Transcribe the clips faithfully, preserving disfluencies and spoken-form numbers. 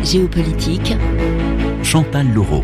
Géopolitique, Chantal Laureau.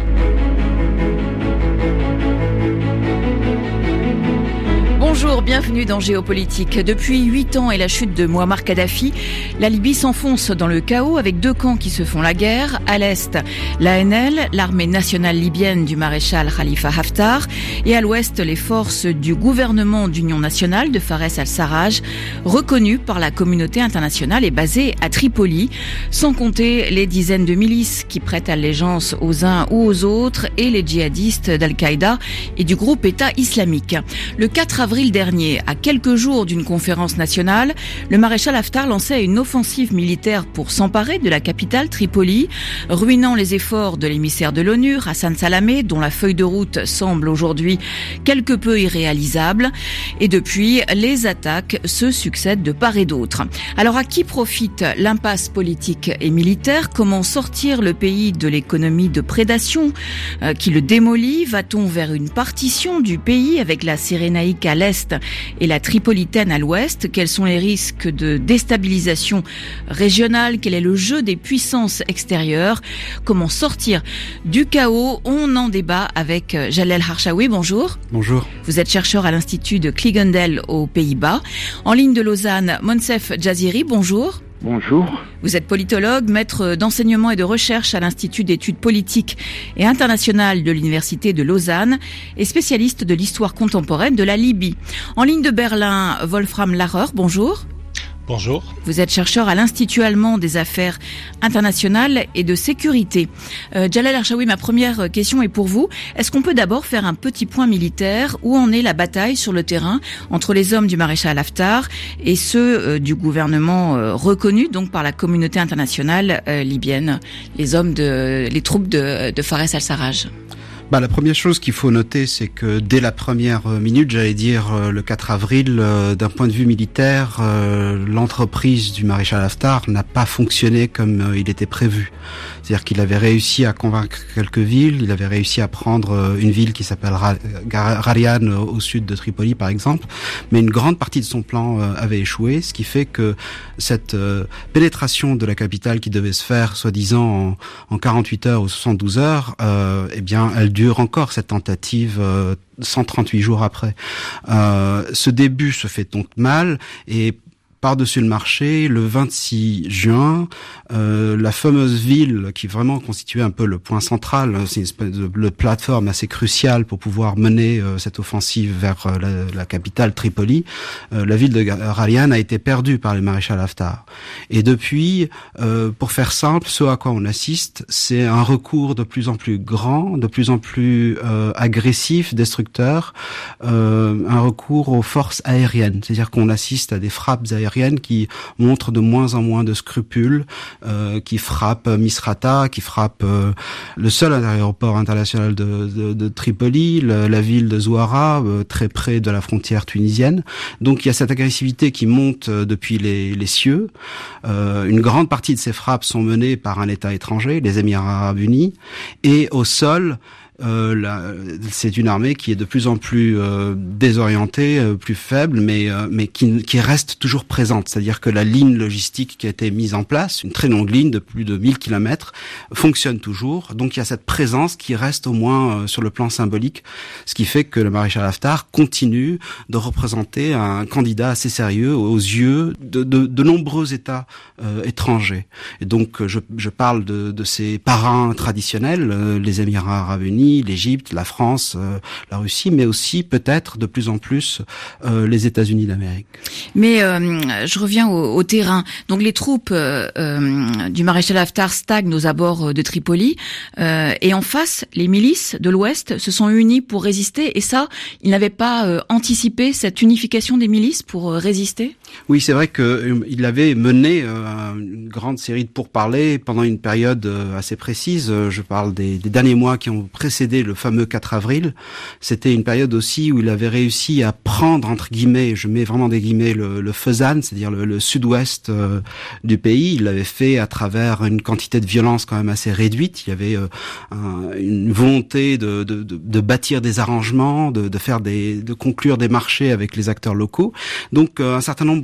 Bonjour, bienvenue dans Géopolitique. Depuis huit ans et la chute de Mouammar Kadhafi, la Libye s'enfonce dans le chaos avec deux camps qui se font la guerre. À l'est, l'A N L, l'armée nationale libyenne du maréchal Khalifa Haftar, et à l'ouest, les forces du gouvernement d'union nationale de Fares al-Sarraj, reconnues par la communauté internationale et basées à Tripoli, sans compter les dizaines de milices qui prêtent allégeance aux uns ou aux autres et les djihadistes d'Al-Qaïda et du groupe État islamique. Le quatre avril dernier, à quelques jours d'une conférence nationale, le maréchal Haftar lançait une offensive militaire pour s'emparer de la capitale Tripoli, ruinant les efforts de l'émissaire de l'ONU, Hassan Salamé, dont la feuille de route semble aujourd'hui quelque peu irréalisable. Et depuis, les attaques se succèdent de part et d'autre. Alors à qui profite l'impasse politique et militaire ? Comment sortir le pays de l'économie de prédation euh, qui le démolit ? Va-t-on vers une partition du pays avec la Cyrénaïque à l'est et la Tripolitaine à l'ouest? Quels sont les risques de déstabilisation régionale? Quel est le jeu des puissances extérieures? Comment sortir du chaos? On en débat avec Jalel Harshawi. Bonjour. Bonjour. Vous êtes chercheur à l'Institut de Cliggendale aux Pays-Bas. En ligne de Lausanne, Monsef Jaziri. Bonjour. Bonjour. Vous êtes politologue, maître d'enseignement et de recherche à l'Institut d'études politiques et internationales de l'Université de Lausanne et spécialiste de l'histoire contemporaine de la Libye. En ligne de Berlin, Wolfram Larrer, bonjour. Bonjour. Vous êtes chercheur à l'Institut allemand des affaires internationales et de sécurité. Euh, Jalel Harshawi, ma première question est pour vous. Est-ce qu'on peut d'abord faire un petit point militaire? Où en est la bataille sur le terrain entre les hommes du maréchal Haftar et ceux euh, du gouvernement euh, reconnu donc par la communauté internationale euh, libyenne, les hommes de, les troupes de, de Fares al-Sarraj? Bah, la première chose qu'il faut noter, c'est que dès la première minute, j'allais dire le quatre avril, euh, d'un point de vue militaire, euh, l'entreprise du maréchal Haftar n'a pas fonctionné comme euh, il était prévu. C'est-à-dire qu'il avait réussi à convaincre quelques villes, il avait réussi à prendre euh, une ville qui s'appelle Ra- Rarian euh, au sud de Tripoli par exemple, mais une grande partie de son plan euh, avait échoué, ce qui fait que cette euh, pénétration de la capitale qui devait se faire soi-disant en, en quarante-huit heures ou soixante-douze heures, euh, eh bien elle dure encore cette tentative euh, cent trente-huit jours après. Euh, ce début se fait donc mal et par-dessus le marché, le vingt-six juin, euh, la fameuse ville qui vraiment constituait un peu le point central, c'est une espèce de, de plateforme assez cruciale pour pouvoir mener euh, cette offensive vers euh, la, la capitale Tripoli, euh, la ville de Rarian a été perdue par les maréchal Haftar. Et depuis, euh, pour faire simple, ce à quoi on assiste, c'est un recours de plus en plus grand, de plus en plus euh, agressif, destructeur, euh, un recours aux forces aériennes, c'est-à-dire qu'on assiste à des frappes aériennes qui montrent de moins en moins de scrupules, euh, qui frappent Misrata, qui frappent euh, le seul aéroport international de, de, de Tripoli, le, la ville de Zouara, euh, très près de la frontière tunisienne. Donc il y a cette agressivité qui monte euh, depuis les, les cieux. Euh, une grande partie de ces frappes sont menées par un État étranger, les Émirats arabes unis, et au sol, Euh, la, c'est une armée qui est de plus en plus euh, désorientée, euh, plus faible, mais euh, mais qui, qui reste toujours présente. C'est-à-dire que la ligne logistique qui a été mise en place, une très longue ligne de plus de mille kilomètres, fonctionne toujours. Donc il y a cette présence qui reste au moins euh, sur le plan symbolique, ce qui fait que le maréchal Haftar continue de représenter un candidat assez sérieux aux yeux de, de, de nombreux États euh, étrangers. Et donc je, je parle de, de ces parrains traditionnels, euh, les Émirats arabes unis, l'Égypte, la France, euh, la Russie, mais aussi peut-être de plus en plus euh, les États-Unis d'Amérique. Mais euh, je reviens au, au terrain. Donc les troupes euh, euh, du maréchal Haftar stagnent aux abords de Tripoli, euh, et en face, les milices de l'Ouest se sont unies pour résister. Et ça, ils n'avaient pas euh, anticipé cette unification des milices pour euh, résister ? Oui, c'est vrai qu'il euh, avait mené euh, une grande série de pourparlers pendant une période euh, assez précise. Je parle des, des derniers mois qui ont précédé le fameux quatre avril. C'était une période aussi où il avait réussi à prendre, entre guillemets, je mets vraiment des guillemets, le, le Fezzan, c'est-à-dire le, le sud-ouest euh, du pays. Il l'avait fait à travers une quantité de violence quand même assez réduite. Il y avait euh, un, une volonté de, de, de, de bâtir des arrangements, de, de faire des, de conclure des marchés avec les acteurs locaux. Donc euh, un certain nombre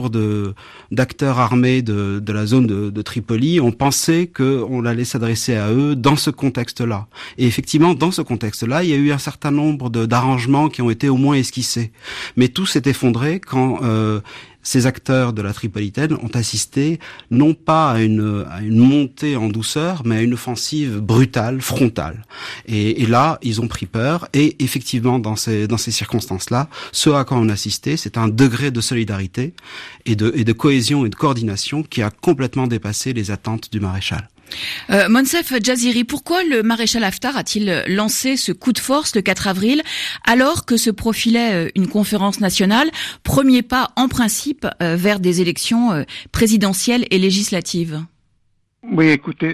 nombre de d'acteurs armés de, de la zone de, de Tripoli ont pensé qu'on allait s'adresser à eux dans ce contexte-là. Et effectivement, dans ce contexte-là, il y a eu un certain nombre de, d'arrangements qui ont été au moins esquissés. Mais tout s'est effondré quand euh, ces acteurs de la Tripolitaine ont assisté non pas à une, à une montée en douceur, mais à une offensive brutale, frontale. Et, et là, ils ont pris peur. Et effectivement, dans ces, dans ces circonstances-là, ce à quoi on a assisté, c'est un degré de solidarité et de, et de cohésion et de coordination qui a complètement dépassé les attentes du maréchal. Euh, Monsef Jaziri, pourquoi le maréchal Haftar a-t-il lancé ce coup de force le quatre avril alors que se profilait une conférence nationale, premier pas en principe euh, vers des élections euh, présidentielles et législatives? Oui, écoutez,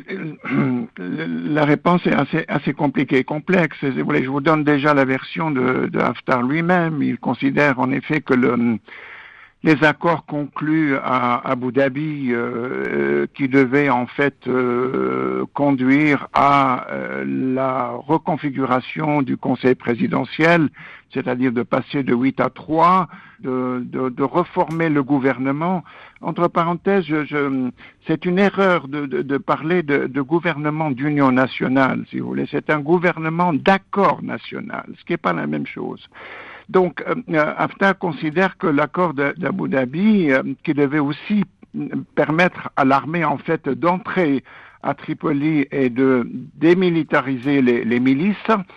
la réponse est assez, assez compliquée et complexe. Je vous donne déjà la version de, de Haftar lui-même. Il considère en effet que le les accords conclus à Abu Dhabi euh, qui devaient en fait euh, conduire à euh, la reconfiguration du Conseil présidentiel, c'est-à-dire de passer de huit à trois, de, de, de reformer le gouvernement. Entre parenthèses, je, je, c'est une erreur de, de, de parler de, de gouvernement d'union nationale, si vous voulez. C'est un gouvernement d'accord national, ce qui n'est pas la même chose. Donc, euh, Haftar considère que l'accord de, d'Abu Dhabi, euh, qui devait aussi permettre à l'armée, en fait, d'entrer à Tripoli et de démilitariser les, les milices,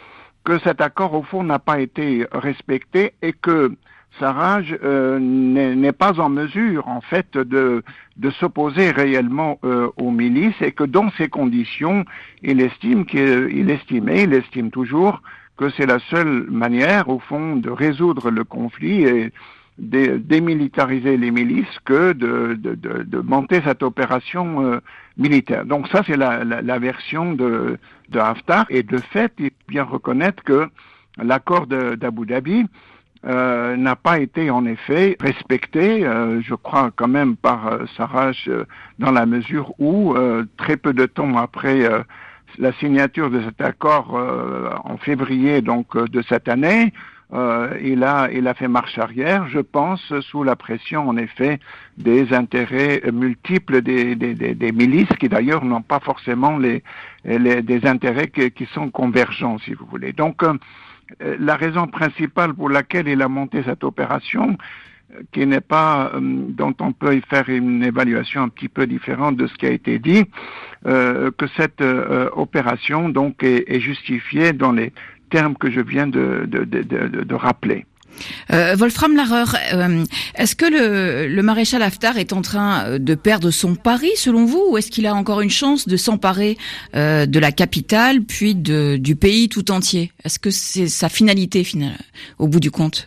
que cet accord, au fond, n'a pas été respecté et que Sarraj euh, n'est, n'est pas en mesure, en fait, de, de s'opposer réellement euh, aux milices et que dans ces conditions, il estime qu'il il estimait, il estime toujours que c'est la seule manière, au fond, de résoudre le conflit et de démilitariser les milices que de, de, de, de monter cette opération euh, militaire. Donc ça, c'est la, la, la version de, de Haftar. Et de fait, il faut bien reconnaître que l'accord de, d'Abu Dhabi euh, n'a pas été en effet respecté, euh, je crois quand même par euh, Sarraj, euh, dans la mesure où, euh, très peu de temps après euh, la signature de cet accord euh, en février donc euh, de cette année, euh, il a il a fait marche arrière, je pense, sous la pression en effet des intérêts multiples des des, des, des milices qui d'ailleurs n'ont pas forcément les, les des intérêts qui, qui sont convergents, si vous voulez. Donc euh, la raison principale pour laquelle il a monté cette opération, qui n'est pas, euh, dont on peut y faire une évaluation un petit peu différente de ce qui a été dit, euh, que cette euh, opération donc est, est justifiée dans les termes que je viens de, de, de, de, de rappeler. Euh, Wolfram Larreur, euh, est-ce que le, le maréchal Haftar est en train de perdre son pari selon vous, ou est-ce qu'il a encore une chance de s'emparer euh, de la capitale puis de, du pays tout entier? Est-ce que c'est sa finalité finale, au bout du compte?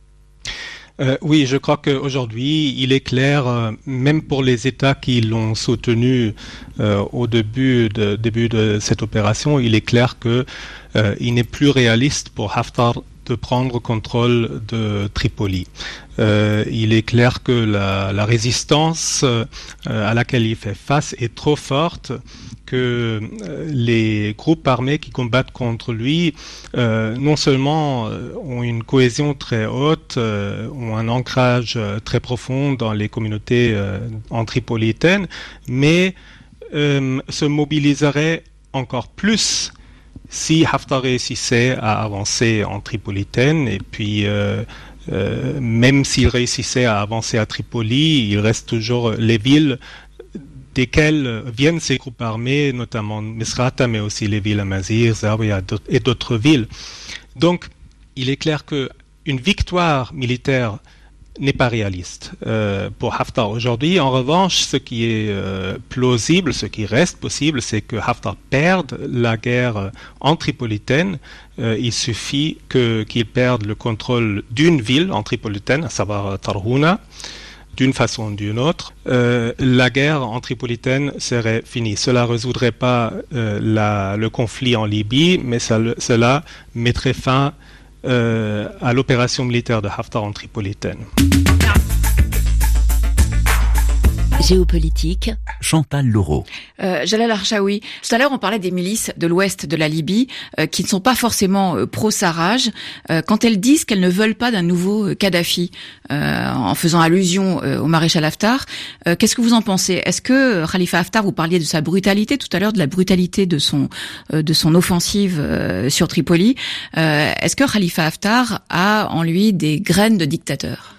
Euh, oui, je crois qu'aujourd'hui, il est clair, euh, même pour les États qui l'ont soutenu euh, au début de, début de cette opération, il est clair que euh, il n'est plus réaliste pour Haftar de prendre contrôle de Tripoli. Euh, il est clair que la, la résistance euh, à laquelle il fait face est trop forte, que euh, les groupes armés qui combattent contre lui euh, non seulement euh, ont une cohésion très haute, euh, ont un ancrage euh, très profond dans les communautés euh, en tripolitaine, mais euh, se mobiliseraient encore plus si Haftar réussissait à avancer en tripolitaine. Et puis euh, euh, même s'il réussissait à avancer à Tripoli, il reste toujours les villes desquels viennent ces groupes armés, notamment Misrata, mais aussi les villes Amazigh, Zawiya et d'autres villes. Donc, il est clair qu'une victoire militaire n'est pas réaliste euh, pour Haftar aujourd'hui. En revanche, ce qui est euh, plausible, ce qui reste possible, c'est que Haftar perde la guerre en Tripolitaine. Euh, il suffit que, qu'il perde le contrôle d'une ville en Tripolitaine, à savoir Tarhouna, d'une façon ou d'une autre, euh, la guerre en Tripolitaine serait finie. Cela ne résoudrait pas euh, la, le conflit en Libye, mais ça, cela mettrait fin euh, à l'opération militaire de Haftar en Tripolitaine. Géopolitique, Chantal Laureau. Euh, Jalal Archaoui, tout à l'heure on parlait des milices de l'ouest de la Libye euh, qui ne sont pas forcément euh, pro-Sarraj. Euh, quand elles disent qu'elles ne veulent pas d'un nouveau euh, Kadhafi, euh, en faisant allusion euh, au maréchal Haftar, euh, qu'est-ce que vous en pensez? Est-ce que Khalifa Haftar, vous parliez de sa brutalité tout à l'heure, de la brutalité de son euh, de son offensive euh, sur Tripoli, euh, est-ce que Khalifa Haftar a en lui des graines de dictateur?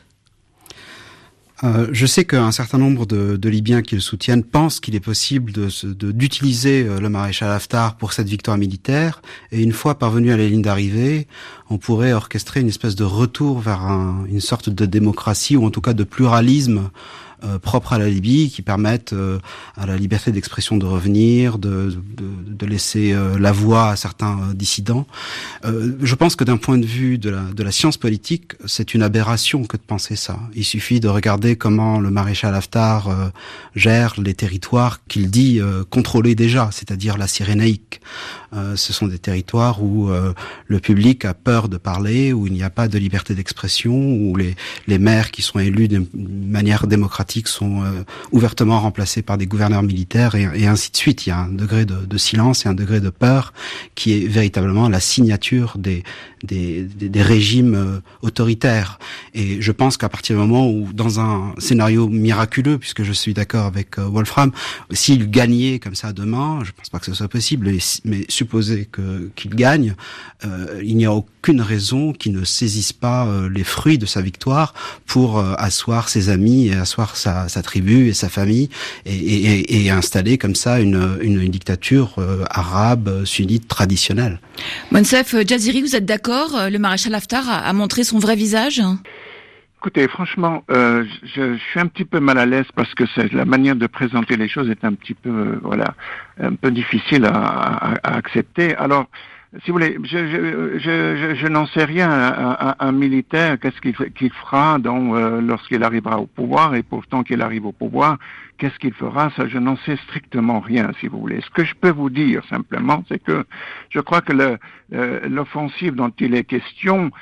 Euh, je sais qu'un certain nombre de, de Libyens qui le soutiennent pensent qu'il est possible de, de, d'utiliser le maréchal Haftar pour cette victoire militaire, et une fois parvenu à la ligne d'arrivée, on pourrait orchestrer une espèce de retour vers un, une sorte de démocratie, ou en tout cas de pluralisme Euh, propre à la Libye, qui permettent euh, à la liberté d'expression de revenir, de, de, de laisser euh, la voix à certains euh, dissidents. Euh, je pense que d'un point de vue de la, de la science politique, c'est une aberration que de penser ça. Il suffit de regarder comment le maréchal Haftar euh, gère les territoires qu'il dit euh, contrôler déjà, c'est-à-dire la Cyrénaïque. Euh, ce sont des territoires où euh, le public a peur de parler, où il n'y a pas de liberté d'expression, où les, les maires qui sont élus de manière démocratique sont euh, ouvertement remplacés par des gouverneurs militaires et, et ainsi de suite. Il y a un degré de, de silence et un degré de peur qui est véritablement la signature des, des, des, des régimes euh, autoritaires. Et je pense qu'à partir du moment où, dans un scénario miraculeux, puisque je suis d'accord avec euh, Wolfram, s'il gagnait comme ça demain, je pense pas que ce soit possible, mais, mais supposer que qu'il gagne, euh, il n'y a aucune raison qu'il ne saisisse pas euh, les fruits de sa victoire pour euh, asseoir ses amis et asseoir sa, sa tribu et sa famille et, et, et installer comme ça une, une, une dictature euh, arabe, sunnite, traditionnelle. Monsef Jaziri, vous êtes d'accord? Le maréchal Haftar a, a montré son vrai visage? Écoutez, franchement, euh, je, je suis un petit peu mal à l'aise parce que c'est, la manière de présenter les choses est un petit peu, euh, voilà, un peu difficile à, à, à accepter. Alors, si vous voulez, je, je, je, je, je n'en sais rien. Un, un, un militaire, qu'est-ce qu'il, qu'il fera donc, euh, lorsqu'il arrivera au pouvoir, et pourtant qu'il arrive au pouvoir, qu'est-ce qu'il fera? Ça, je n'en sais strictement rien, si vous voulez. Ce que je peux vous dire, simplement, c'est que je crois que le, euh, l'offensive dont il est question,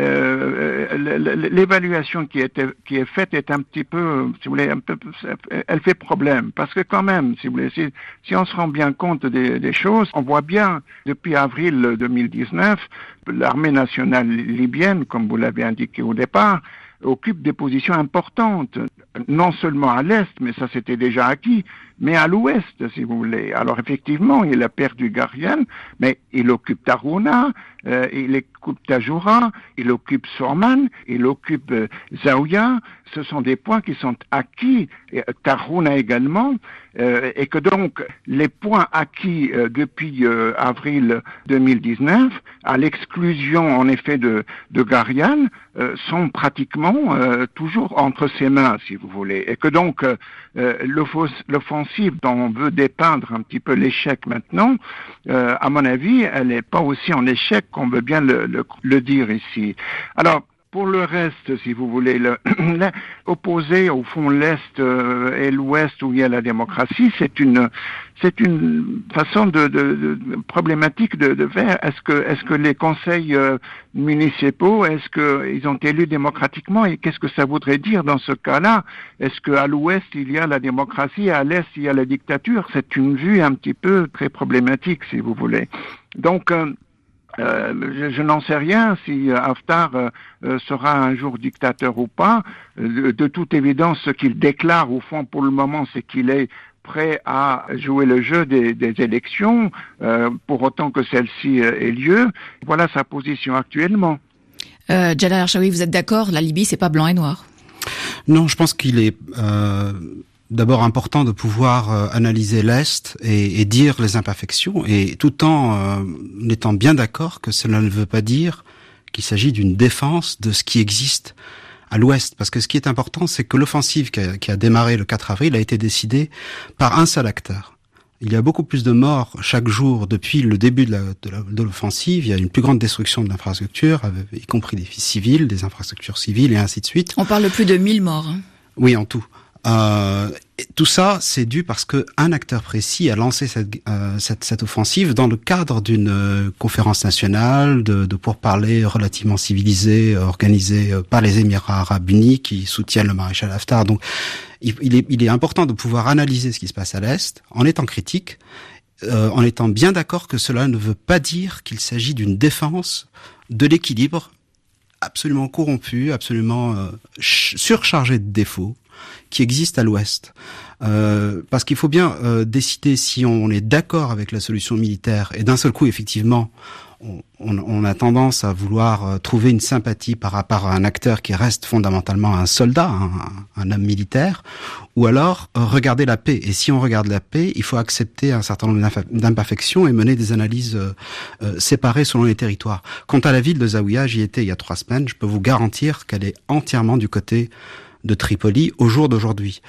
Euh, l'évaluation qui est qui est faite est un petit peu, si vous voulez, un peu, elle fait problème parce que quand même, si vous voulez, si, si on se rend bien compte des, des choses, on voit bien depuis avril deux mille dix-neuf, l'armée nationale libyenne, comme vous l'avez indiqué au départ, occupe des positions importantes, non seulement à l'est, mais ça c'était déjà acquis, mais à l'ouest, si vous voulez. Alors effectivement, il a perdu Garian, mais il occupe Tarhouna, euh, il occupe Tajoura, il occupe Sorman, il occupe euh, Zaouia. Ce sont des points qui sont acquis, et Tarhouna également, euh, et que donc les points acquis euh, depuis euh, avril deux mille dix-neuf, à l'exclusion en effet de, de Garian, euh, sont pratiquement euh, toujours entre ses mains, si vous voulez, et que donc euh, l'offensive dont on veut dépeindre un petit peu l'échec maintenant, euh, à mon avis, elle n'est pas aussi en échec qu'on veut bien le, le, le dire ici. Alors, pour le reste, si vous voulez, le, opposer au fond l'Est euh, et l'Ouest où il y a la démocratie, c'est une, c'est une façon de, de, de problématique de, de faire. Est-ce que, est-ce que les conseils euh, municipaux, est-ce que ils ont élu démocratiquement et qu'est-ce que ça voudrait dire dans ce cas-là? Est-ce que à l'Ouest il y a la démocratie, à l'Est il y a la dictature? C'est une vue un petit peu très problématique, si vous voulez. Donc euh, Euh, je, je n'en sais rien si Haftar euh, sera un jour dictateur ou pas. De, de toute évidence, ce qu'il déclare au fond pour le moment, c'est qu'il est prêt à jouer le jeu des, des élections, euh, pour autant que celle-ci euh, ait lieu. Voilà sa position actuellement. Euh, Jalal Archaoui, vous êtes d'accord? La Libye, c'est pas blanc et noir. Non, je pense qu'il est euh, d'abord important de pouvoir euh, analyser l'Est et, et dire les imperfections, et tout en euh, étant bien d'accord que cela ne veut pas dire qu'il s'agit d'une défense de ce qui existe à l'Ouest. Parce que ce qui est important, c'est que l'offensive qui a, qui a démarré le quatre avril a été décidée par un seul acteur. Il y a beaucoup plus de morts chaque jour depuis le début de, la, de, la, de l'offensive. Il y a une plus grande destruction de l'infrastructure, y compris des civils, des infrastructures civiles et ainsi de suite. On parle de plus de mille morts. Hein. Oui, en tout. Euh, tout ça, c'est dû parce que un acteur précis a lancé cette, euh, cette, cette offensive dans le cadre d'une euh, conférence nationale de, de pourparlers relativement civilisés, organisée euh, par les Émirats Arabes Unis qui soutiennent le maréchal Haftar. Donc, il, il, est, il est important de pouvoir analyser ce qui se passe à l'Est en étant critique, euh, en étant bien d'accord que cela ne veut pas dire qu'il s'agit d'une défense de l'équilibre absolument corrompu, absolument euh, surchargé de défauts qui existe à l'Ouest. Euh, parce qu'il faut bien euh, décider si on est d'accord avec la solution militaire, et d'un seul coup, effectivement, on, on, on a tendance à vouloir euh, trouver une sympathie par rapport à un acteur qui reste fondamentalement un soldat, un, un homme militaire, ou alors euh, regarder la paix. Et si on regarde la paix, il faut accepter un certain nombre d'imperfections et mener des analyses euh, euh, séparées selon les territoires. Quant à la ville de Zaouïa, j'y étais il y a trois semaines, je peux vous garantir qu'elle est entièrement du côté de Tripoli au jour d'aujourd'hui.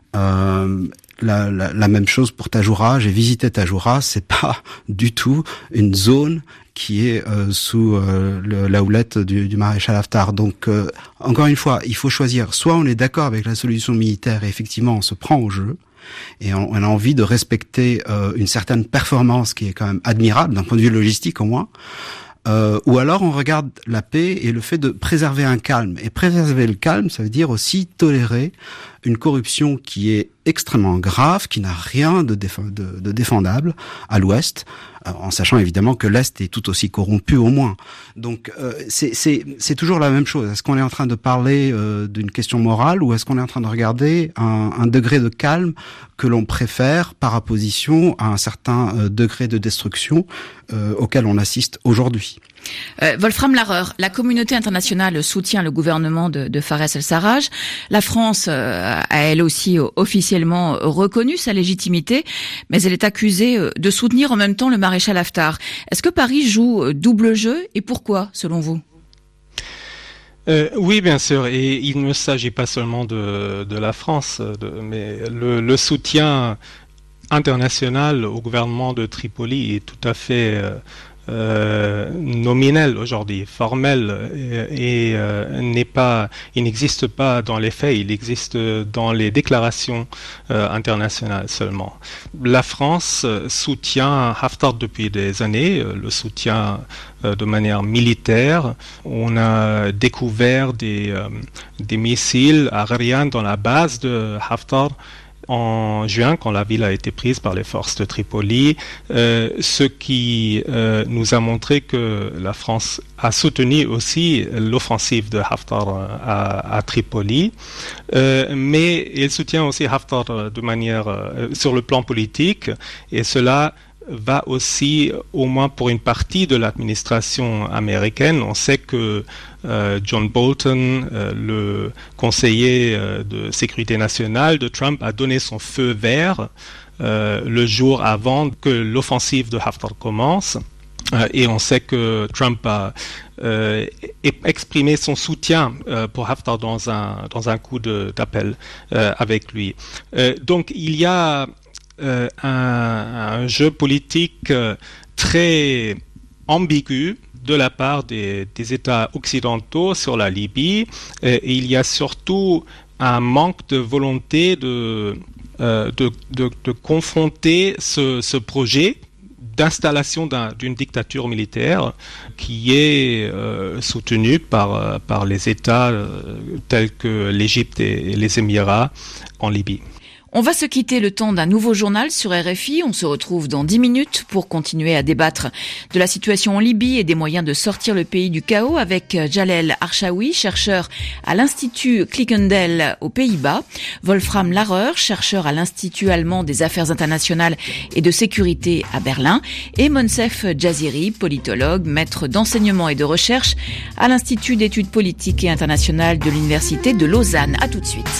Euh, la, la, la même chose pour Tajoura. J'ai visité Tajoura, c'est pas du tout une zone qui est euh, sous euh, le, la houlette du, du maréchal Haftar. Donc, euh, encore une fois, il faut choisir. Soit on est d'accord avec la solution militaire et effectivement on se prend au jeu, et on, on a envie de respecter euh, une certaine performance qui est quand même admirable d'un point de vue logistique au moins. Euh, ou alors on regarde la paix et le fait de préserver un calme. Et préserver le calme, ça veut dire aussi tolérer une corruption qui est extrêmement grave, qui n'a rien de, déf- de, de défendable à l'Ouest, euh, en sachant évidemment que l'Est est tout aussi corrompu au moins. Donc euh, c'est, c'est, c'est toujours la même chose. Est-ce qu'on est en train de parler euh, d'une question morale ou est-ce qu'on est en train de regarder un, un degré de calme que l'on préfère par opposition à un certain euh, degré de destruction euh, auquel on assiste aujourd'hui? Euh, Wolfram Larreur, la communauté internationale soutient le gouvernement de, de Fares el-Sarraj. La France euh, a elle aussi euh, officiellement reconnu sa légitimité, mais elle est accusée euh, de soutenir en même temps le maréchal Haftar. Est-ce que Paris joue euh, double jeu et pourquoi, selon vous ? Euh, oui, bien sûr, et il ne s'agit pas seulement de, de la France, de, mais le, le soutien international au gouvernement de Tripoli est tout à fait euh, Euh, nominel aujourd'hui, formel, et, et euh, n'est pas, il n'existe pas dans les faits, il existe dans les déclarations euh, internationales seulement. La France soutient Haftar depuis des années, euh, le soutient euh, de manière militaire. On a découvert des, euh, des missiles aériens dans la base de Haftar en juin, quand la ville a été prise par les forces de Tripoli, euh, ce qui euh, nous a montré que la France a soutenu aussi l'offensive de Haftar à, à Tripoli, euh, mais il soutient aussi Haftar de manière euh, sur le plan politique, et cela va aussi, au moins pour une partie de l'administration américaine. On sait que euh, John Bolton, euh, le conseiller euh, de sécurité nationale de Trump, a donné son feu vert euh, le jour avant que l'offensive de Haftar commence. Euh, et on sait que Trump a euh, exprimé son soutien euh, pour Haftar dans un, dans un coup de, d'appel euh, avec lui. Euh, donc il y a Euh, un, un jeu politique euh, très ambigu de la part des, des États occidentaux sur la Libye, et, et il y a surtout un manque de volonté de, euh, de, de, de confronter ce, ce projet d'installation d'un, d'une dictature militaire qui est euh, soutenue par, par les États euh, tels que l'Égypte et, et les Émirats en Libye. On va se quitter le temps d'un nouveau journal sur R F I. On se retrouve dans dix minutes pour continuer à débattre de la situation en Libye et des moyens de sortir le pays du chaos avec Jalel Archaoui, chercheur à l'Institut Clickendael aux Pays-Bas, Wolfram Larreur, chercheur à l'Institut allemand des affaires internationales et de sécurité à Berlin, et Monsef Jaziri, politologue, maître d'enseignement et de recherche à l'Institut d'études politiques et internationales de l'Université de Lausanne. À tout de suite.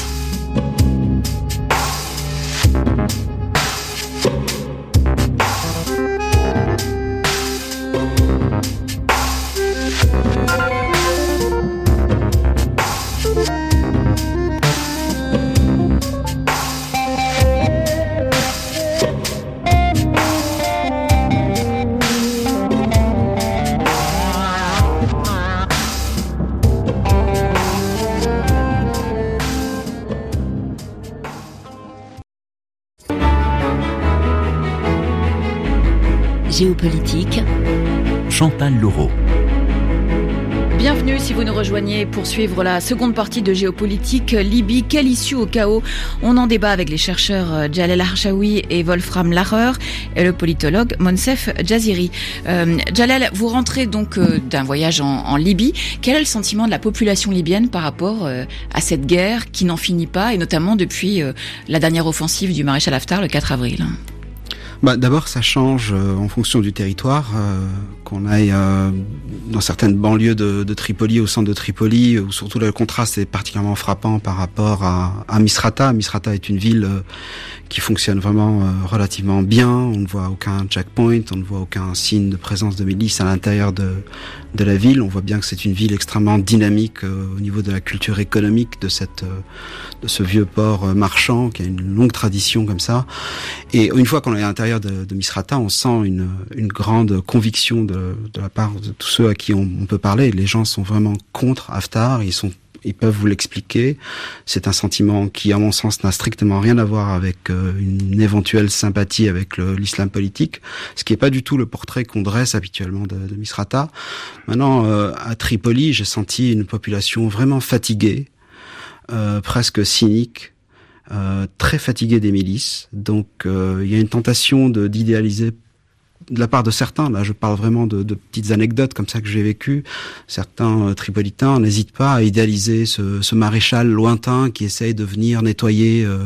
Géopolitique, Chantal Laureau. Bienvenue si vous nous rejoignez pour suivre la seconde partie de Géopolitique. Libye, quelle issue au chaos? On en débat avec les chercheurs Jalal Archaoui et Wolfram Larer et le politologue Monsef Jaziri. Euh, Jalal, vous rentrez donc euh, d'un voyage en, en Libye. Quel est le sentiment de la population libyenne par rapport euh, à cette guerre qui n'en finit pas, et notamment depuis euh, la dernière offensive du maréchal Haftar le quatre avril? Bah, d'abord, ça change euh, en fonction du territoire. Euh, qu'on aille euh, dans certaines banlieues de, de Tripoli, au centre de Tripoli, où surtout le contraste est particulièrement frappant par rapport à, à Misrata. Misrata est une ville euh, qui fonctionne vraiment euh, relativement bien. On ne voit aucun checkpoint, on ne voit aucun signe de présence de milices à l'intérieur de, de la ville. On voit bien que c'est une ville extrêmement dynamique euh, au niveau de la culture économique de cette euh, de ce vieux port euh, marchand qui a une longue tradition comme ça. Et une fois qu'on est à l'intérieur de, de Misrata, on sent une, une grande conviction de, de la part de tous ceux à qui on, on peut parler. Les gens sont vraiment contre Haftar, ils sont Ils peuvent vous l'expliquer. C'est un sentiment qui, à mon sens, n'a strictement rien à voir avec euh, une éventuelle sympathie avec le, l'islam politique, ce qui n'est pas du tout le portrait qu'on dresse habituellement de, de Misrata. Maintenant, euh, à Tripoli, j'ai senti une population vraiment fatiguée, euh, presque cynique, euh, très fatiguée des milices. Donc, euh, il y a une tentation de, d'idéaliser de la part de certains, là je parle vraiment de, de petites anecdotes comme ça que j'ai vécues, certains euh, tripolitains n'hésitent pas à idéaliser ce, ce maréchal lointain qui essaye de venir nettoyer euh,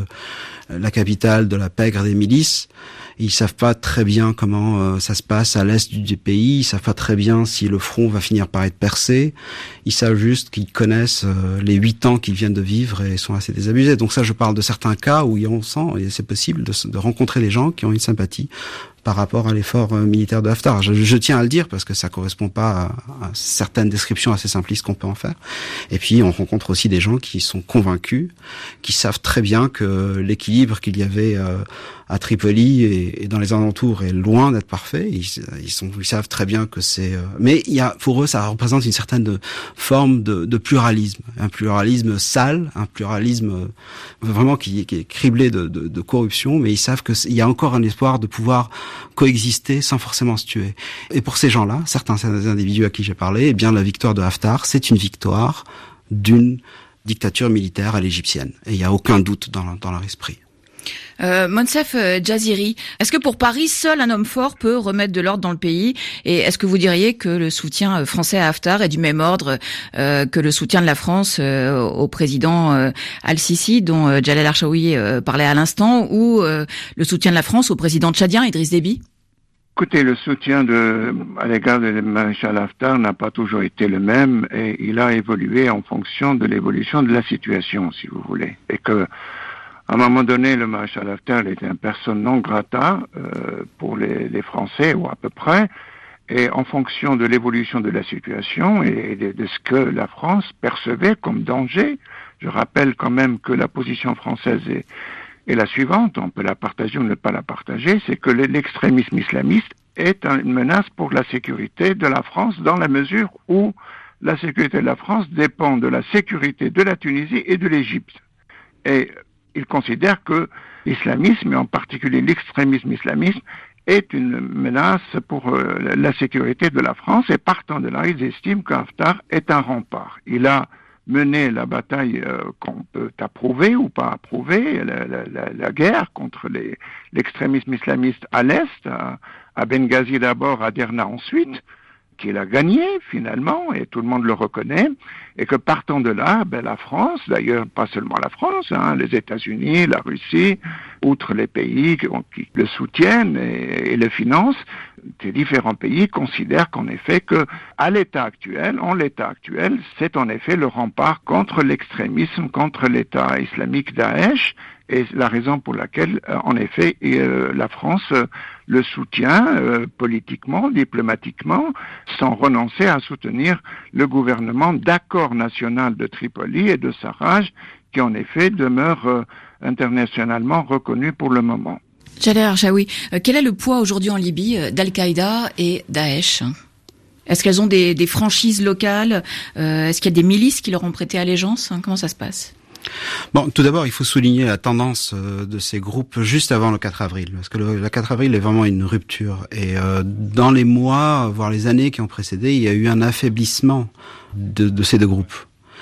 la capitale de la pègre des milices. Ils savent pas très bien comment euh, ça se passe à l'est du, du pays, ils savent pas très bien si le front va finir par être percé, ils savent juste qu'ils connaissent euh, les huit ans qu'ils viennent de vivre et sont assez désabusés. Donc ça, je parle de certains cas où on sent, et c'est possible de, de rencontrer des gens qui ont une sympathie par rapport à l'effort euh, militaire de Haftar. Je, je tiens à le dire parce que ça correspond pas à, à certaines descriptions assez simplistes qu'on peut en faire. Et puis on rencontre aussi des gens qui sont convaincus, qui savent très bien que l'équilibre qu'il y avait euh, à Tripoli et, et dans les alentours est loin d'être parfait. Ils, ils, sont, ils savent très bien que c'est... Euh, mais il y a, pour eux, ça représente une certaine de, forme de, de pluralisme. Un pluralisme sale, un pluralisme euh, vraiment qui, qui est criblé de, de, de corruption, mais ils savent qu'il y a encore un espoir de pouvoir coexister sans forcément se tuer. Et pour ces gens-là, certains individus à qui j'ai parlé, eh bien la victoire de Haftar, c'est une victoire d'une dictature militaire à l'égyptienne. Et il n'y a aucun doute dans, dans leur esprit. Euh, Monsef Jaziri, est-ce que pour Paris, seul un homme fort peut remettre de l'ordre dans le pays? Et est-ce que vous diriez que le soutien français à Haftar est du même ordre euh, que le soutien de la France euh, au président euh, Al-Sisi, dont euh, Jalal Archaoui euh, parlait à l'instant, ou euh, le soutien de la France au président tchadien Idriss Déby? Écoutez, le soutien de, à l'égard du maréchal Haftar n'a pas toujours été le même, et il a évolué en fonction de l'évolution de la situation, si vous voulez. Et que à un moment donné, le maréchal Haftar était une personne non grata euh, pour les, les Français, ou à peu près, et en fonction de l'évolution de la situation et de, de ce que la France percevait comme danger. Je rappelle quand même que la position française est, est la suivante, on peut la partager ou ne pas la partager, c'est que l'extrémisme islamiste est une menace pour la sécurité de la France, dans la mesure où la sécurité de la France dépend de la sécurité de la Tunisie et de l'Égypte. Et il considère que l'islamisme, et en particulier l'extrémisme islamiste, est une menace pour euh, la sécurité de la France, et partant de là, ils estiment qu'Haftar est un rempart. Il a mené la bataille euh, qu'on peut approuver ou pas approuver, la, la, la, la guerre contre les, l'extrémisme islamiste à l'Est, à, à Benghazi d'abord, à Derna ensuite, qu'il a gagné finalement, et tout le monde le reconnaît, et que partant de là, ben, la France, d'ailleurs pas seulement la France, hein, les États-Unis, la Russie, outre les pays qui, qui le soutiennent et, et le financent, ces différents pays considèrent qu'en effet que, à l'état actuel, en l'état actuel, c'est en effet le rempart contre l'extrémisme, contre l'État islamique Daesh, et la raison pour laquelle, en effet, euh, la France euh, le soutient euh, politiquement, diplomatiquement, sans renoncer à soutenir le gouvernement d'accord national de Tripoli et de Sarraj, qui en effet demeure euh, internationalement reconnu pour le moment. Jalal Archaoui, euh, quel est le poids aujourd'hui en Libye euh, d'Al-Qaïda et Daesh ? Est-ce qu'elles ont des, des franchises locales ? euh, Est-ce qu'il y a des milices qui leur ont prêté allégeance ? Comment ça se passe ? Bon, tout d'abord, il faut souligner la tendance euh, de ces groupes juste avant le quatre avril, parce que le, le quatre avril est vraiment une rupture. Et euh, dans les mois, voire les années qui ont précédé, il y a eu un affaiblissement de, de ces deux groupes.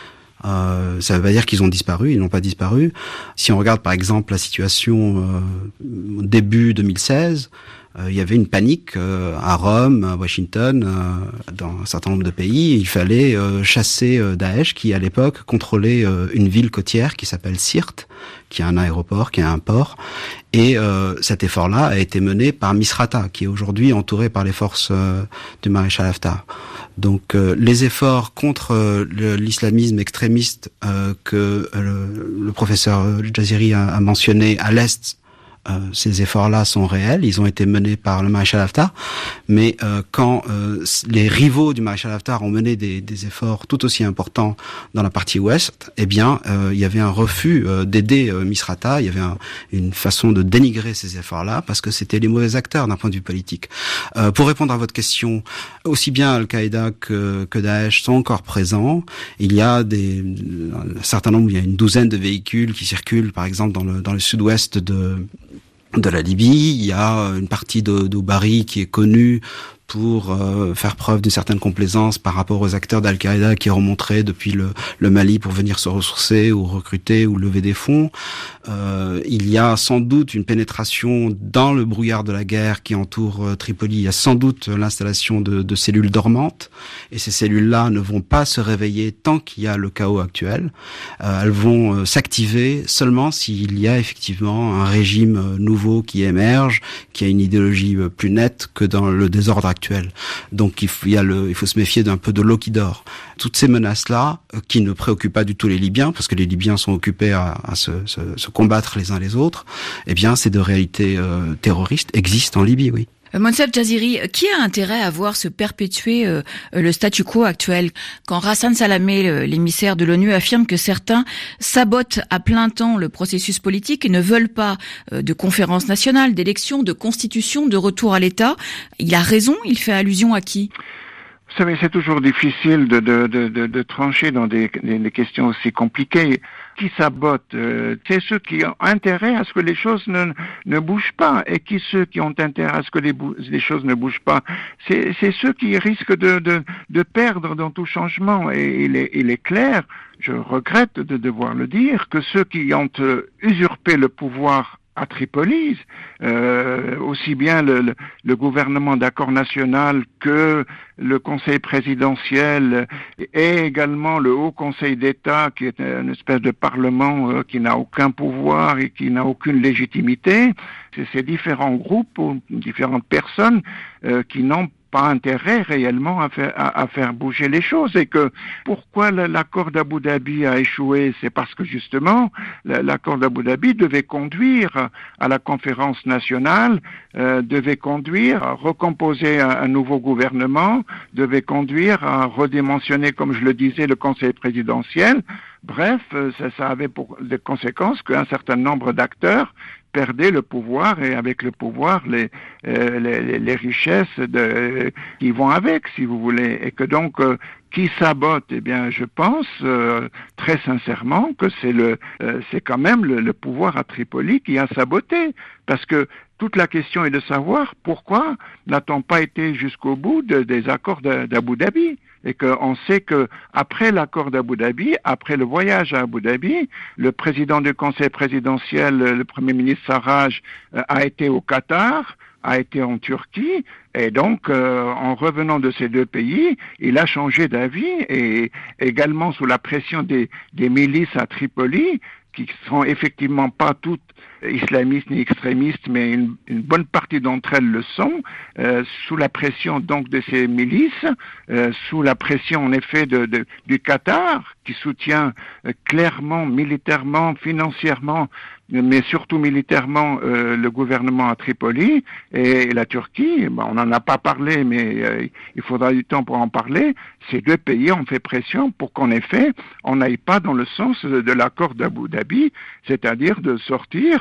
Euh, ça veut pas dire qu'ils ont disparu, ils n'ont pas disparu. Si on regarde par exemple la situation euh, début deux mille seize, euh, il y avait une panique euh, à Rome, à Washington, euh, dans un certain nombre de pays. Il fallait euh, chasser euh, Daesh, qui à l'époque contrôlait euh, une ville côtière qui s'appelle Sirte, qui a un aéroport, qui a un port. Et euh, cet effort-là a été mené par Misrata, qui est aujourd'hui entouré par les forces euh, du maréchal Haftar. Donc euh, les efforts contre euh, le, l'islamisme extrémiste euh, que euh, le, le professeur Jaziri a, a mentionné à l'Est, euh, ces efforts-là sont réels, ils ont été menés par le maréchal Haftar, mais euh, quand euh, les rivaux du maréchal Haftar ont mené des, des efforts tout aussi importants dans la partie ouest, eh bien euh, il y avait un refus euh, d'aider euh, Misrata, il y avait un, une façon de dénigrer ces efforts-là parce que c'était les mauvais acteurs d'un point de vue politique. Euh, pour répondre à votre question, aussi bien Al-Qaïda que, que Daesh sont encore présents. Il y a des, un certain nombre, il y a une douzaine de véhicules qui circulent, par exemple, dans le, dans le sud-ouest de, de la Libye. Il y a une partie de, de Bari qui est connue pour euh, faire preuve d'une certaine complaisance par rapport aux acteurs d'Al-Qaïda qui remonteraient depuis le, le Mali pour venir se ressourcer ou recruter ou lever des fonds. Euh, il y a sans doute une pénétration dans le brouillard de la guerre qui entoure euh, Tripoli. Il y a sans doute l'installation de, de cellules dormantes et ces cellules-là ne vont pas se réveiller tant qu'il y a le chaos actuel. Euh, elles vont euh, s'activer seulement s'il y a effectivement un régime euh, nouveau qui émerge, qui a une idéologie euh, plus nette que dans le désordre actuel. Actuel. Donc il faut, il y a le, il faut se méfier d'un peu de l'eau qui dort. Toutes ces menaces-là, euh, qui ne préoccupent pas du tout les Libyens, parce que les Libyens sont occupés à, à se, se, se combattre les uns les autres, eh bien ces deux réalités euh, terroristes existent en Libye, oui. Monsef Jaziri, qui a intérêt à voir se perpétuer euh, le statu quo actuel quand Hassan Salamé, l'émissaire de l'ONU, affirme que certains sabotent à plein temps le processus politique et ne veulent pas euh, de conférence nationale, d'élection, de constitution, de retour à l'État? Il a raison, il fait allusion à qui? Vous savez, c'est toujours difficile de, de, de, de, de trancher dans des, des, des questions aussi compliquées. Qui sabotent, euh, c'est ceux qui ont intérêt à ce que les choses ne, ne bougent pas. Et qui ceux qui ont intérêt à ce que les, bou- les choses ne bougent pas, c'est, c'est ceux qui risquent de, de, de perdre dans tout changement. Et il est, il est clair, je regrette de devoir le dire, que ceux qui ont euh, usurpé le pouvoir à Tripoli, euh, aussi bien le, le, le gouvernement d'accord national que le conseil présidentiel et également le haut conseil d'État qui est une espèce de parlement euh, qui n'a aucun pouvoir et qui n'a aucune légitimité. C'est ces différents groupes ou différentes personnes euh, qui n'ont pas intérêt réellement à faire, à, à faire bouger les choses. Et que pourquoi l'accord d'Abu Dhabi a échoué, c'est parce que justement l'accord d'Abu Dhabi devait conduire à la conférence nationale, euh, devait conduire à recomposer un, un nouveau gouvernement, devait conduire à redimensionner, comme je le disais, le conseil présidentiel. Bref, ça, ça avait pour des conséquences qu'un certain nombre d'acteurs perdaient le pouvoir et avec le pouvoir les euh, les, les richesses de, qui vont avec, si vous voulez, et que donc euh, qui sabote, eh bien, je pense euh, très sincèrement que c'est le euh, c'est quand même le, le pouvoir à Tripoli qui a saboté, parce que toute la question est de savoir pourquoi n'a-t-on pas été jusqu'au bout de, des accords de, d'Abu Dhabi. Et qu'on sait que après l'accord d'Abu Dhabi, après le voyage à Abu Dhabi, le président du conseil présidentiel, le premier ministre Sarraj, euh, a été au Qatar, a été en Turquie, et donc euh, en revenant de ces deux pays, il a changé d'avis, et également sous la pression des, des milices à Tripoli, qui sont effectivement pas toutes islamistes ni extrémistes, mais une, une bonne partie d'entre elles le sont, euh, sous la pression donc de ces milices, euh, sous la pression en effet de, de, du Qatar, qui soutient euh, clairement, militairement, financièrement, mais surtout militairement euh, le gouvernement à Tripoli, et la Turquie, ben, on n'en a pas parlé, mais euh, il faudra du temps pour en parler. Ces deux pays ont fait pression pour qu'en effet, on n'aille pas dans le sens de, de l'accord d'Abu Dhabi, c'est-à-dire de sortir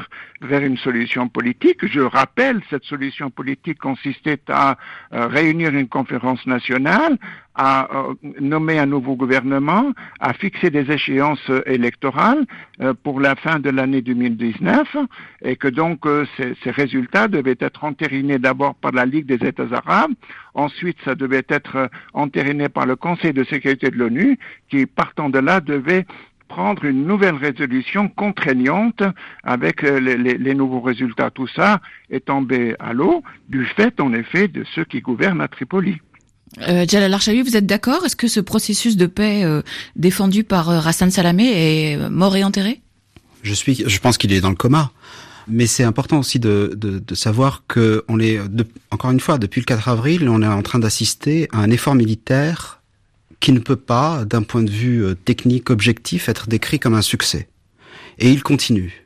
vers vers une solution politique. Je rappelle, cette solution politique consistait à euh, réunir une conférence nationale, à euh, nommer un nouveau gouvernement, à fixer des échéances électorales euh, pour la fin de l'année deux mille dix-neuf, et que donc euh, ces, ces résultats devaient être entérinés d'abord par la Ligue des États arabes, ensuite ça devait être entériné par le Conseil de sécurité de l'ONU, qui partant de là devait prendre une nouvelle résolution contraignante avec les, les, les nouveaux résultats. Tout ça est tombé à l'eau du fait, en effet, de ceux qui gouvernent à Tripoli. Euh, Jalal Archaoui, vous êtes d'accord? Est-ce que ce processus de paix euh, défendu par euh, Hassan Salamé est mort et enterré? Je suis, je pense qu'il est dans le coma. Mais c'est important aussi de, de, de savoir que on est, de, encore une fois, depuis le quatre avril, on est en train d'assister à un effort militaire qui ne peut pas, d'un point de vue technique objectif, être décrit comme un succès. Et il continue.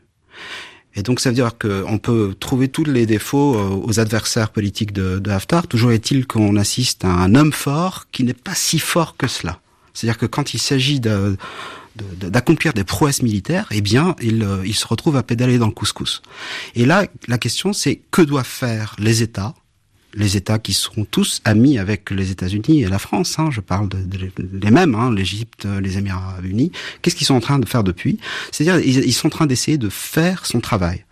Et donc ça veut dire qu'on peut trouver tous les défauts aux adversaires politiques de, de Haftar. Toujours est-il qu'on assiste à un homme fort qui n'est pas si fort que cela. C'est-à-dire que quand il s'agit de, de, d'accomplir des prouesses militaires, eh bien, il, il se retrouve à pédaler dans le couscous. Et là, la question, c'est que doivent faire les États, les États qui seront tous amis avec les États-Unis et la France, hein, je parle de, de, de les mêmes, hein, l'Égypte, les Émirats Arabes Unis. Qu'est-ce qu'ils sont en train de faire depuis? C'est-à-dire, ils, ils sont en train d'essayer de faire son travail.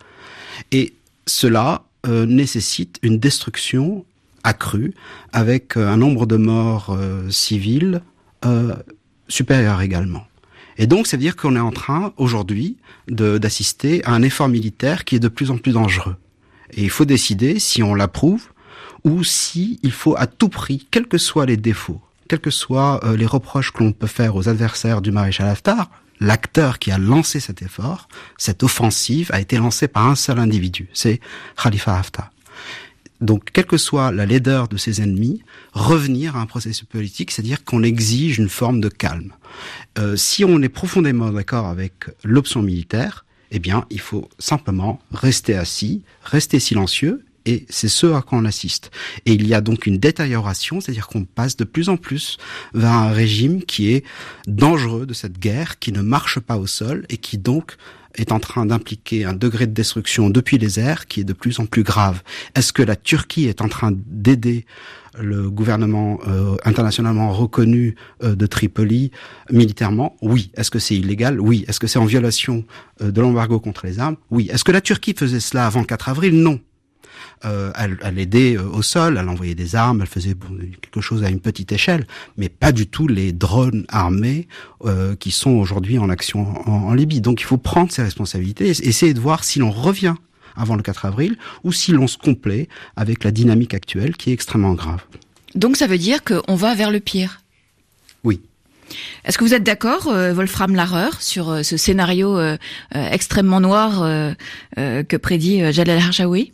Et cela euh, nécessite une destruction accrue, avec euh, un nombre de morts euh, civils euh, supérieur également. Et donc, ça veut dire qu'on est en train, aujourd'hui, de, d'assister à un effort militaire qui est de plus en plus dangereux. Et il faut décider si on l'approuve, ou si il faut à tout prix, quels que soient les défauts, quels que soient euh, les reproches que l'on peut faire aux adversaires du maréchal Haftar, l'acteur qui a lancé cet effort, cette offensive, a été lancée par un seul individu, c'est Khalifa Haftar. Donc, quelle que soit la laideur de ses ennemis, revenir à un processus politique, c'est-à-dire qu'on exige une forme de calme. Euh, si on est profondément d'accord avec l'option militaire, eh bien, il faut simplement rester assis, rester silencieux. Et c'est ce à quoi on assiste. Et il y a donc une détérioration, c'est-à-dire qu'on passe de plus en plus vers un régime qui est dangereux de cette guerre, qui ne marche pas au sol et qui donc est en train d'impliquer un degré de destruction depuis les airs qui est de plus en plus grave. Est-ce que la Turquie est en train d'aider le gouvernement euh, internationalement reconnu euh, de Tripoli militairement? Oui. Est-ce que c'est illégal? Oui. Est-ce que c'est en violation euh, de l'embargo contre les armes? Oui. Est-ce que la Turquie faisait cela avant le quatre avril? Non. Euh, elle, elle aidait euh, au sol, elle envoyait des armes, elle faisait bon, quelque chose à une petite échelle, mais pas du tout les drones armés euh, qui sont aujourd'hui en action en, en Libye. Donc il faut prendre ses responsabilités et essayer de voir si l'on revient avant le quatre avril ou si l'on se complaît avec la dynamique actuelle qui est extrêmement grave. Donc ça veut dire qu'on va vers le pire? Oui. Est-ce que vous êtes d'accord, euh, Wolfram Larreur, sur euh, ce scénario euh, euh, extrêmement noir euh, euh, que prédit euh, Jalal Archaoui?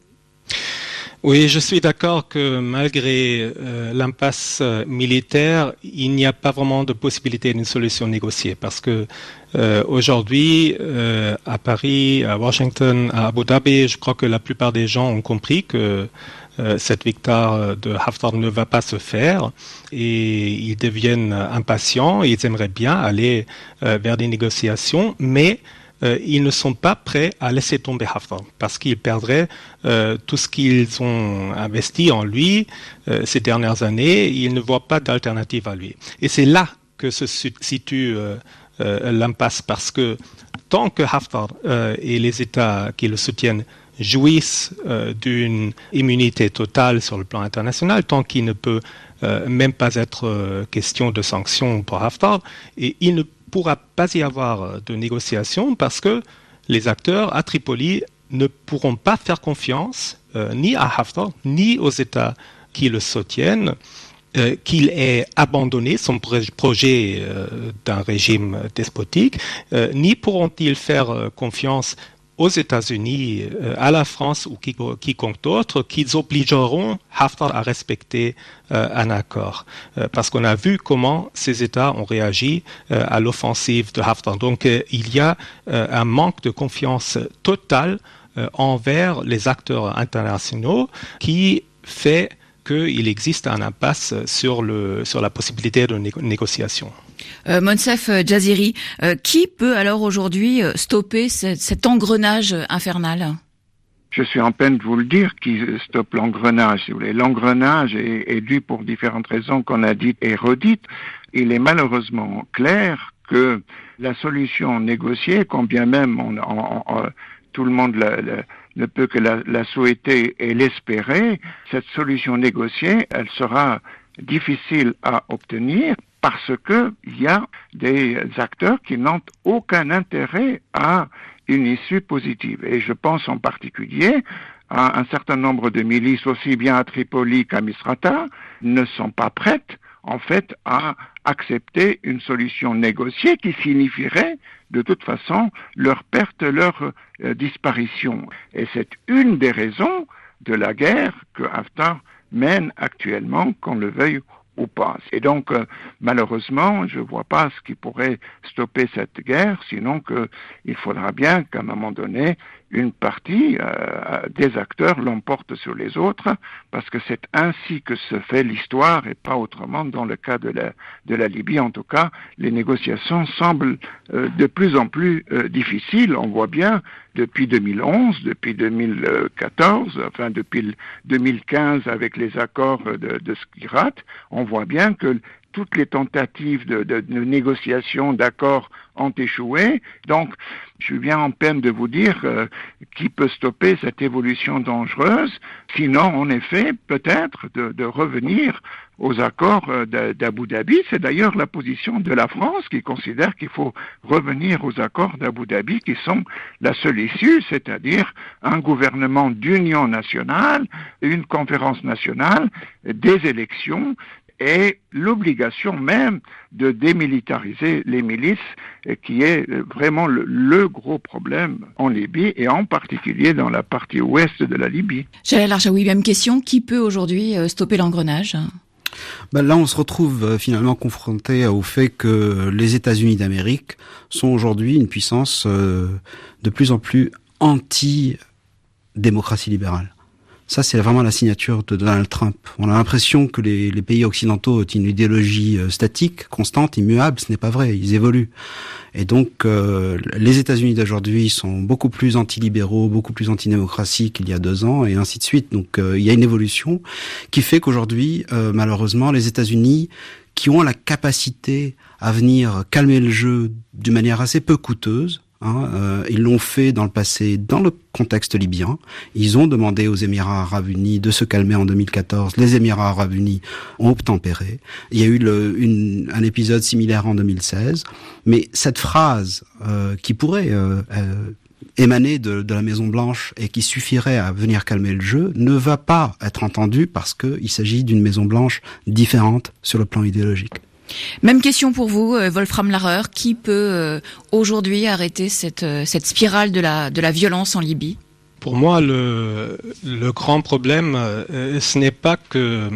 Oui, je suis d'accord que malgré euh, l'impasse euh, militaire, il n'y a pas vraiment de possibilité d'une solution négociée parce que euh, aujourd'hui, euh, à Paris, à Washington, à Abu Dhabi, je crois que la plupart des gens ont compris que euh, cette victoire de Haftar ne va pas se faire et ils deviennent impatients, ils aimeraient bien aller euh, vers des négociations, mais Euh, ils ne sont pas prêts à laisser tomber Haftar parce qu'ils perdraient euh, tout ce qu'ils ont investi en lui euh, ces dernières années. Ils ne voient pas d'alternative à lui. Et c'est là que se situe euh, euh, l'impasse parce que tant que Haftar euh, et les États qui le soutiennent jouissent euh, d'une immunité totale sur le plan international, tant qu'il ne peut euh, même pas être euh, question de sanctions pour Haftar, et il ne pourra pas y avoir de négociations parce que les acteurs à Tripoli ne pourront pas faire confiance euh, ni à Haftar, ni aux États qui le soutiennent, euh, qu'il ait abandonné son projet euh, d'un régime despotique, euh, ni pourront-ils faire euh, confiance aux États-Unis, euh, à la France ou qui, quiconque d'autre, qu'ils obligeront Haftar à respecter euh, un accord. Euh, parce qu'on a vu comment ces États ont réagi euh, à l'offensive de Haftar. Donc euh, il y a euh, un manque de confiance totale euh, envers les acteurs internationaux qui fait qu'il existe un impasse sur, le, sur la possibilité de né- négociation. Euh, Monsef Jaziri, euh, qui peut alors aujourd'hui stopper ce, cet engrenage infernal ? Je suis en peine de vous le dire qui stoppe l'engrenage. Si vous voulez. L'engrenage est, est dû pour différentes raisons qu'on a dites et redites. Il est malheureusement clair que la solution négociée, quand bien même on, on, on, tout le monde la, la, ne peut que la, la souhaiter et l'espérer, cette solution négociée, elle sera difficile à obtenir parce que il y a des acteurs qui n'ont aucun intérêt à une issue positive. Et je pense en particulier à un certain nombre de milices, aussi bien à Tripoli qu'à Misrata, ne sont pas prêtes, en fait, à accepter une solution négociée qui signifierait, de toute façon, leur perte, leur euh, disparition. Et c'est une des raisons de la guerre que Haftar mène actuellement, qu'on le veuille ou pas. Et donc, euh, malheureusement, je vois pas ce qui pourrait stopper cette guerre, sinon que il faudra bien qu'à un moment donné, une partie euh, des acteurs l'emporte sur les autres, parce que c'est ainsi que se fait l'histoire et pas autrement dans le cas de la, de la Libye. En tout cas, les négociations semblent euh, de plus en plus euh, difficiles. On voit bien depuis deux mille onze, depuis deux mille quatorze, enfin depuis deux mille quinze avec les accords de, de Skhirat, on voit bien que toutes les tentatives de, de, de négociation, d'accords ont échoué. Donc, je suis bien en peine de vous dire euh, qui peut stopper cette évolution dangereuse. Sinon, en effet, peut-être de, de revenir aux accords d'Abu Dhabi. C'est d'ailleurs la position de la France qui considère qu'il faut revenir aux accords d'Abu Dhabi qui sont la seule issue, c'est-à-dire un gouvernement d'union nationale, une conférence nationale, des élections, et l'obligation même de démilitariser les milices, qui est vraiment le, le gros problème en Libye, et en particulier dans la partie ouest de la Libye. Jalal Archaoui, même question, qui peut aujourd'hui stopper l'engrenage ? Ben là, on se retrouve euh, finalement confronté au fait que les États-Unis d'Amérique sont aujourd'hui une puissance euh, de plus en plus anti-démocratie libérale. Ça, c'est vraiment la signature de Donald Trump. On a l'impression que les, les pays occidentaux ont une idéologie euh, statique, constante, immuable. Ce n'est pas vrai, ils évoluent. Et donc, euh, les États-Unis d'aujourd'hui sont beaucoup plus antilibéraux, beaucoup plus antidémocratie qu'il y a deux ans, et ainsi de suite. Donc, euh, il y a une évolution qui fait qu'aujourd'hui, euh, malheureusement, les États-Unis, qui ont la capacité à venir calmer le jeu d'une manière assez peu coûteuse, Hein, euh, ils l'ont fait dans le passé, dans le contexte libyen. Ils ont demandé aux Émirats arabes unis de se calmer en deux mille quatorze. Les Émirats arabes unis ont obtempéré. Il y a eu le, une, un épisode similaire en deux mille seize. Mais cette phrase euh, qui pourrait euh, euh, émaner de, de la Maison Blanche et qui suffirait à venir calmer le jeu ne va pas être entendue parce qu'il s'agit d'une Maison Blanche différente sur le plan idéologique. Même question pour vous, Wolfram Larreur. Qui peut euh, aujourd'hui arrêter cette, euh, cette spirale de la, de la violence en Libye ? Pour moi, le, le grand problème, euh, ce n'est pas que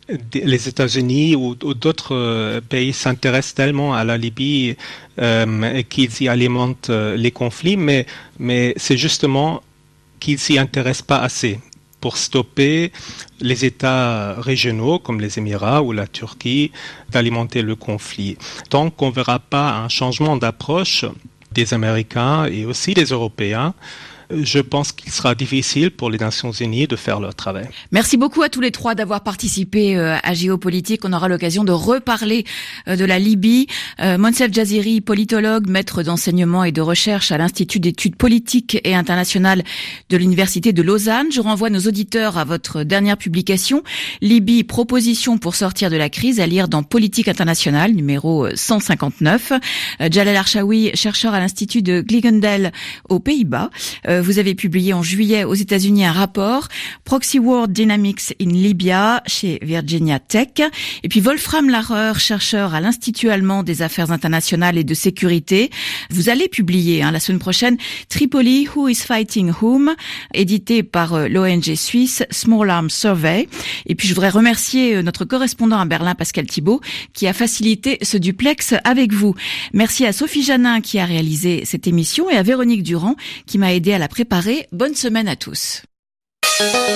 les États-Unis ou, ou d'autres pays s'intéressent tellement à la Libye euh, qu'ils y alimentent les conflits, mais, mais c'est justement qu'ils s'y intéressent pas assez pour stopper les États régionaux comme les Émirats ou la Turquie d'alimenter le conflit. Tant qu'on ne verra pas un changement d'approche des Américains et aussi des Européens, je pense qu'il sera difficile pour les Nations Unies de faire leur travail. Merci beaucoup à tous les trois d'avoir participé à Géopolitique. On aura l'occasion de reparler de la Libye. Euh, Monsef Jaziri, politologue, maître d'enseignement et de recherche à l'Institut d'études politiques et internationales de l'Université de Lausanne. Je renvoie nos auditeurs à votre dernière publication, Libye, proposition pour sortir de la crise, à lire dans Politique internationale, numéro cent cinquante-neuf. Euh, Jalal Archaoui, chercheur à l'Institut de Gliggendel aux Pays-Bas. Euh, Vous avez publié en juillet aux États-Unis un rapport, Proxy War Dynamics in Libya, chez Virginia Tech. Et puis Wolfram Larreur, chercheur à l'Institut allemand des affaires internationales et de sécurité. Vous allez publier hein, la semaine prochaine Tripoli, Who is Fighting Whom, édité par euh, l'O N G suisse Small Arms Survey. Et puis je voudrais remercier euh, notre correspondant à Berlin, Pascal Thibault, qui a facilité ce duplex avec vous. Merci à Sophie Janin qui a réalisé cette émission et à Véronique Durand qui m'a aidé à la préparer. Bonne semaine à tous.